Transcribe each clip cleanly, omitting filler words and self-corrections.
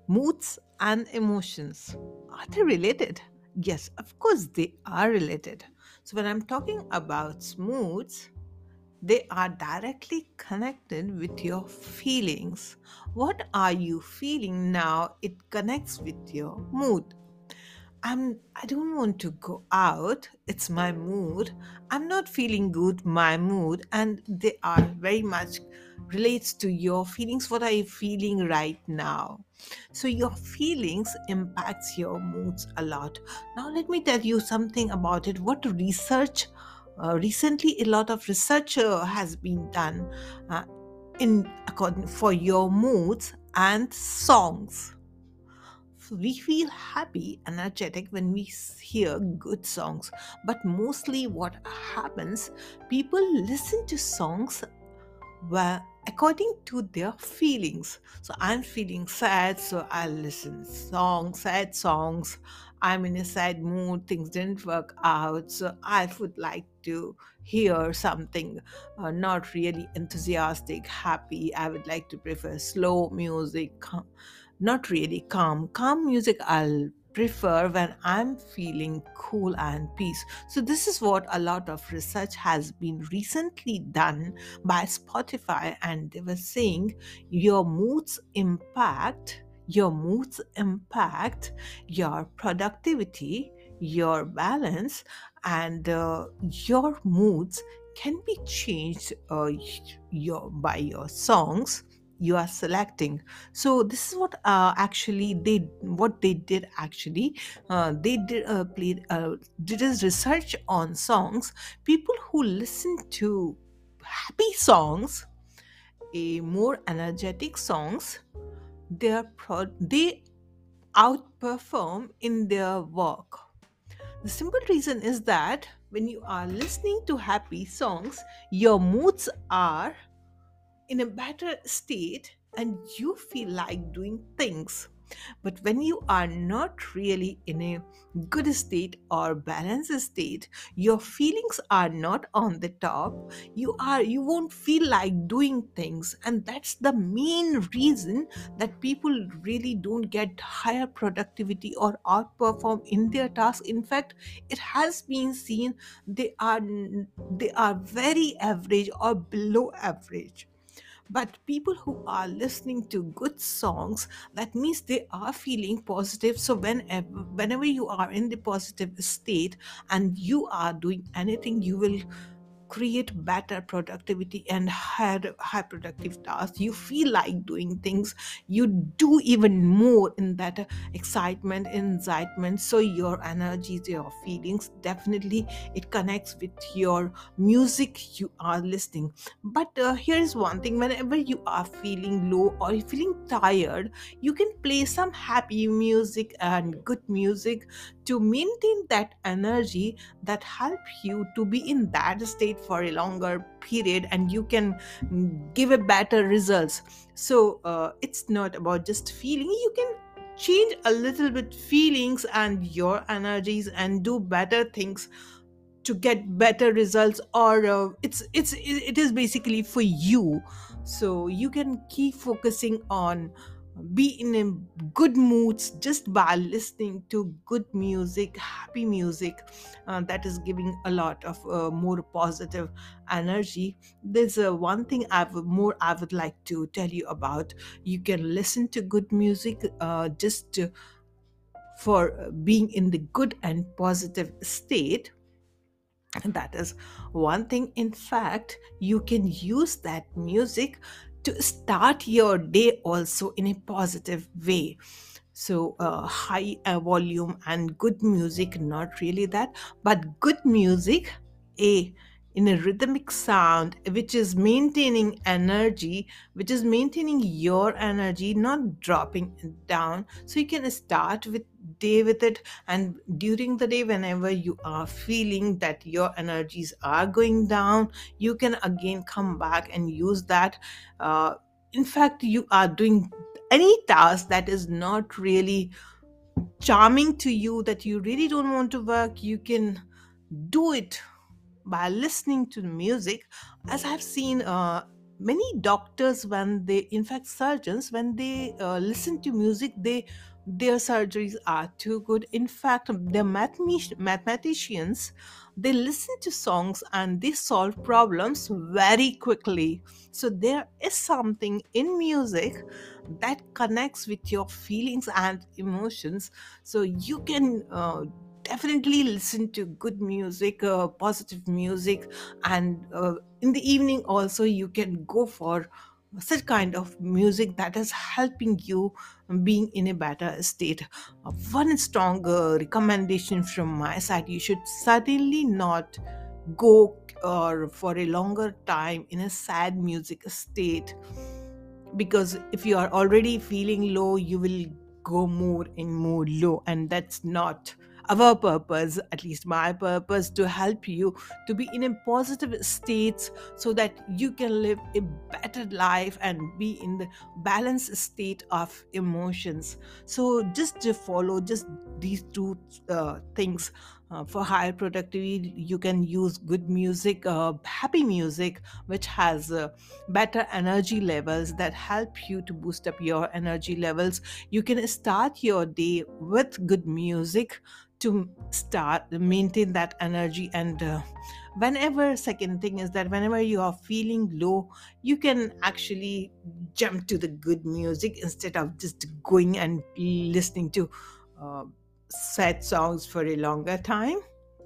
Moods and emotions. Are they related? Yes, of course they are related. So, when I'm talking about moods, they are directly connected with your feelings. What are you feeling now? It connects with your mood. I don't want to go out. It's my mood. I'm not feeling good, my mood, and they are very much relates to your feelings. What are you feeling right now? So your feelings impacts your moods a lot. Now let me tell you something about it. What research recently a lot of research has been done uh, in according for your moods and songs. So we feel happy, energetic when we hear good songs. But mostly, what happens, people listen to songs well according to their feelings. So I'm feeling sad, so I'll listen songs, sad songs. I'm in a sad mood, things didn't work out, so I would like to hear something not really enthusiastic, happy. I would like to prefer slow music, not really calm music. I'll prefer when I'm feeling cool and peace. So this is what a lot of research has been recently done by Spotify, and they were saying your moods impact your productivity, your balance, and your moods can be changed by your songs you are selecting. So this is what they did actually. They did a research on songs. People who listen to happy songs, a more energetic songs, they outperform in their work. The simple reason is that when you are listening to happy songs, your moods are in a better state and you feel like doing things. But when you are not really in a good state or balanced state, your feelings are not on the top. You won't feel like doing things, and that's the main reason that people really don't get higher productivity or outperform in their task. In fact, it has been seen they are very average or below average. But people who are listening to good songs, that means they are feeling positive. So whenever you are in the positive state and you are doing anything, you will create better productivity and high productive tasks. You feel like doing things, you do even more in that excitement. So your energies, your feelings, definitely it connects with your music you are listening. But here is one thing: whenever you are feeling low or feeling tired, you can play some happy music and good music to maintain that energy, that help you to be in that state for a longer period, and you can give a better results. So it's not about just feeling. You can change a little bit feelings and your energies and do better things to get better results, or it is basically for you. So you can keep focusing on be in a good moods just by listening to good music, happy music, that is giving a lot of more positive energy. There's one thing I would like to tell you about. You can listen to good music just for being in the good and positive state. That is one thing. In fact, you can use that music to start your day also in a positive way. So high volume and good music, not really that, but good music, a in a rhythmic sound which is maintaining energy, which is maintaining your energy, not dropping it down. So you can start with day with it, and during the day whenever you are feeling that your energies are going down, you can again come back and use that. In fact, you are doing any task that is not really charming to you, that you really don't want to work, you can do it by listening to the music. As I've seen many doctors, when they, in fact surgeons, when they listen to music, their surgeries are too good. In fact, the mathematicians, they listen to songs and they solve problems very quickly. So there is something in music that connects with your feelings and emotions. So you can definitely listen to good music, positive music, and in the evening also you can go for such kind of music that is helping you being in a better state. One strong recommendation from my side: you should certainly not go or for a longer time in a sad music state, because if you are already feeling low, you will go more and more low, and that's not our purpose, at least my purpose, to help you to be in a positive states, so that you can live a better life and be in the balanced state of emotions. So just to follow just these two things. For higher productivity, you can use good music, happy music, which has better energy levels, that help you to boost up your energy levels. You can start your day with good music to start maintain that energy. And whenever, second thing is that whenever you are feeling low, you can actually jump to the good music instead of just going and listening to uh, sad songs for a longer time.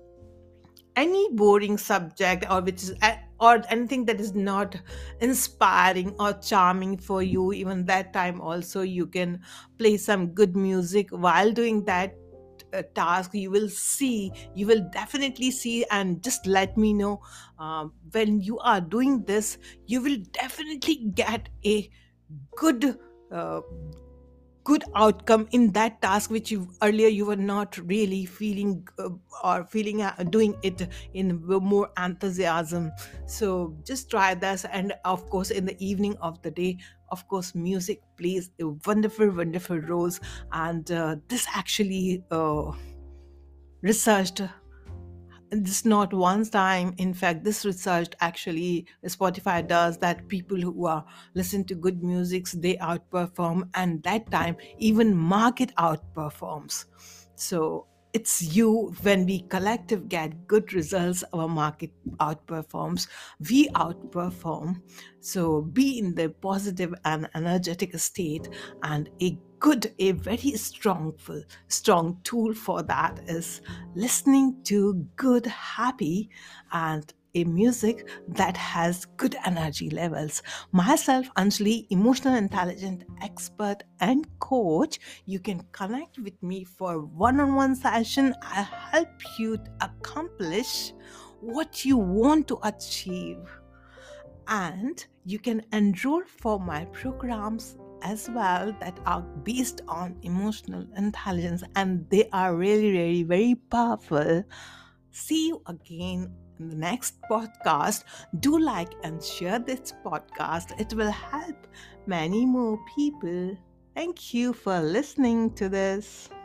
Any boring subject, or which is or anything that is not inspiring or charming for you, even that time also you can play some good music while doing that task. You will see, you will definitely see, and just let me know, when you are doing this, you will definitely get a good uh, good outcome in that task which you earlier you were not really feeling, or feeling doing it in more enthusiasm. So just try this. And of course, in the evening of the day, of course, music plays a wonderful roles. And this actually researched, this not one time, in fact this research actually Spotify does, that people who are listen to good musics, they outperform, and that time even market outperforms. So it's you, when we collective get good results, our market outperforms, we outperform. So be in the positive and energetic state. And a very strong tool for that is listening to good, happy, and a music that has good energy levels. Myself, Anjali, emotional intelligent expert and coach. You can connect with me for one-on-one session. I help you to accomplish what you want to achieve. And you can enroll for my programs as well, that are based on emotional intelligence, and they are really very powerful. See you again in the next podcast. Do like and share this podcast, it will help many more people. Thank you for listening to this.